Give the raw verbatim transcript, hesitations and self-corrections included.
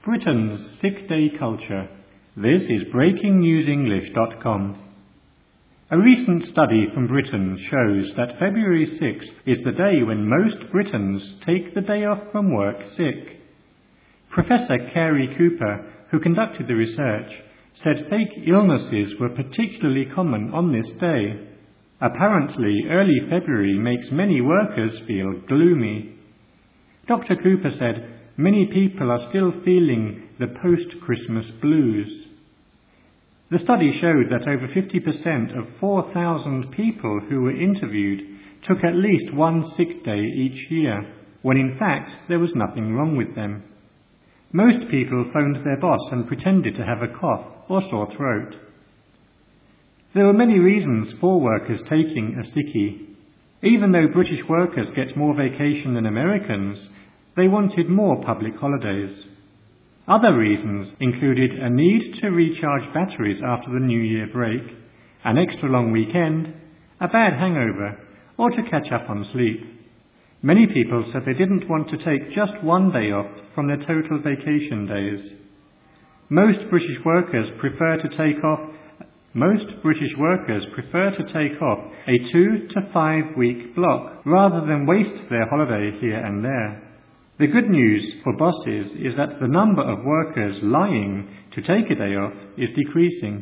Britain's sick day culture. This is breaking news english dot com. A recent study from Britain shows that February sixth is the day when most Britons take the day off from work sick. Professor Cary Cooper, who conducted the research, said fake illnesses were particularly common on this day. Apparently, early February makes many workers feel gloomy. Doctor Cooper said many people are still feeling the post-Christmas blues. The study showed that over fifty percent of four thousand people who were interviewed took at least one sick day each year, when in fact there was nothing wrong with them. Most people phoned their boss and pretended to have a cough or sore throat. There were many reasons for workers taking a sickie. Even though British workers get more vacation than Americans, they wanted more public holidays. Other reasons included a need to recharge batteries after the New Year break, an extra long weekend, a bad hangover, or to catch up on sleep. Many people said they didn't want to take just one day off from their total vacation days. Most British workers prefer to take off Most British workers prefer to take off a two to five week block rather than waste their holiday here and there. The good news for bosses is that the number of workers lying to take a day off is decreasing.